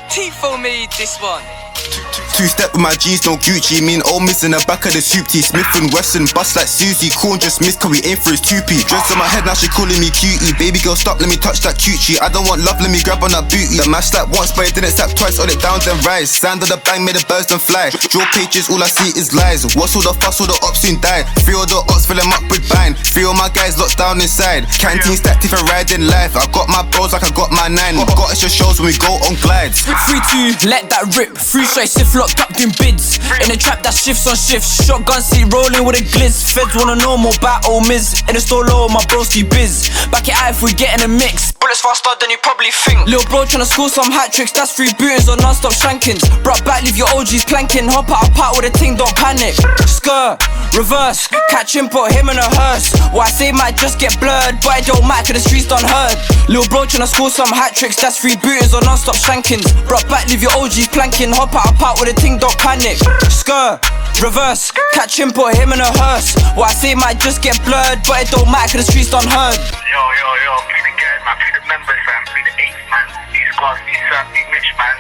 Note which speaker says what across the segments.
Speaker 1: Tifo made this one.
Speaker 2: Two-step with my G's, no Gucci. Me and old miss in the back of the soup tea. Smith and Wesson, bust like Susie. Corn just missed, cause we aim for his 2p. Dress on my head, now she calling me cutie. Baby girl, stop, let me touch that coochie. I don't want love, let me grab on that booty. The mash slapped once, but it didn't slap twice. On it down, then rise. Sound of the bang made the birds then fly. Draw pages, all I see is lies. What's all the fuss, all the ops soon die. 3 of the ops, fill them up with bind. 3 of my guys locked down inside. Canteen stacked if I ride in life. I got my bros like I got my 9. Got extra shows when we go on glides.
Speaker 1: 3-2, let that rip. 3 straight shift locked up doing bids. In the trap that shifts on shifts. Shotgun seat rolling with a glitz. Feds wanna know more about old Miz. In the store low, my broski biz. Back it out if we get in a mix. Bullets faster than you probably think. Little bro tryna score some hat tricks. That's 3 bootings or non-stop shankings. Brought back, leave your OGs planking. Hop out a pot with a ting, don't panic. Skirt, reverse, catch him, put him in a hearse. What I say might just get blurred, but it don't matter cause the streets done heard. Little bro tryna score some hat tricks. That's 3 bootings or non-stop shankings. Brought back, leave your OGs planking. Hop out a pot with a ting, don't panic. Skirt, reverse, catch him, put him in a hearse. What I say might just get blurred, but it don't matter cause the streets done heard.
Speaker 3: Yo, free the guys, man, free the members, fam, free the 8s, man. These guys, these Sam, these Mitch, man.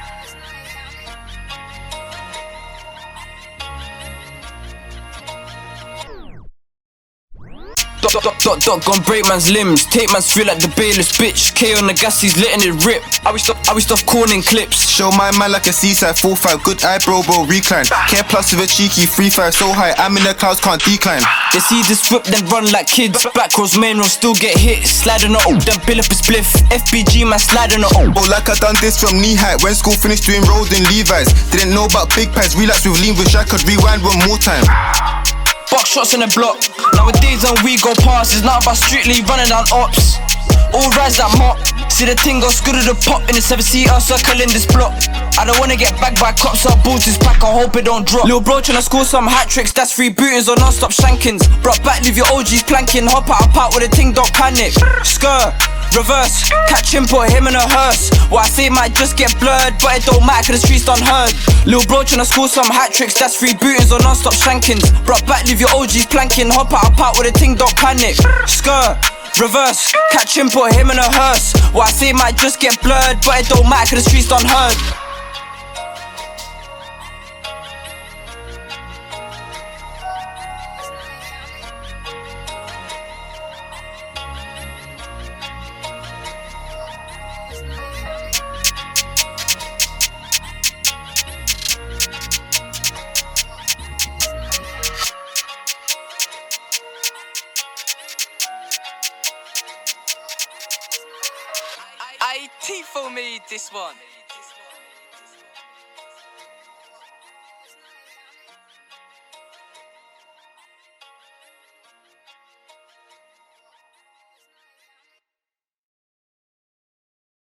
Speaker 1: Dot gon' break man's limbs. Take man's feel like the bailiff's bitch. K on the gas, he's letting it rip. I we stop corning clips.
Speaker 2: Show my man like a seaside 4-5. Good eye bro, recline. Care plus with a cheeky 3-5. So high, I'm in the clouds, can't decline.
Speaker 1: They see this whip, then run like kids. Back rows, main row, still get hit. Sliding on then bill up a spliff. FBG man sliding on.
Speaker 2: Oh, like I done this from knee height. When school finished doing road in Levi's. Didn't know about big pies. Relapse with lean, wish I could rewind one more time.
Speaker 1: Box shots in the block. Nowadays when we go past, it's not about strictly running down ops. All rise that mop. See the thing go good at the pop in the 7-seater circle in this block. I don't wanna get bagged by cops. Our balls is back, I hope it don't drop. Little bro tryna score some hat tricks. That's 3 bootings or non-stop shankings. Brought back, leave your OGs planking. Hop out a pot with a ting, don't panic. Skirt, reverse, catch him, put him in a hearse. What I say might just get blurred, but it don't matter cause the streets done heard. Little bro tryna score some hat tricks. That's 3 bootings or non-stop shankings. Brought back, leave your OGs planking. Hop out a pot with a ting, don't panic. Skirt, reverse, catch him, put him in a hearse. What I say might just get blurred, but it don't matter cause the streets done heard. Tifo made this one.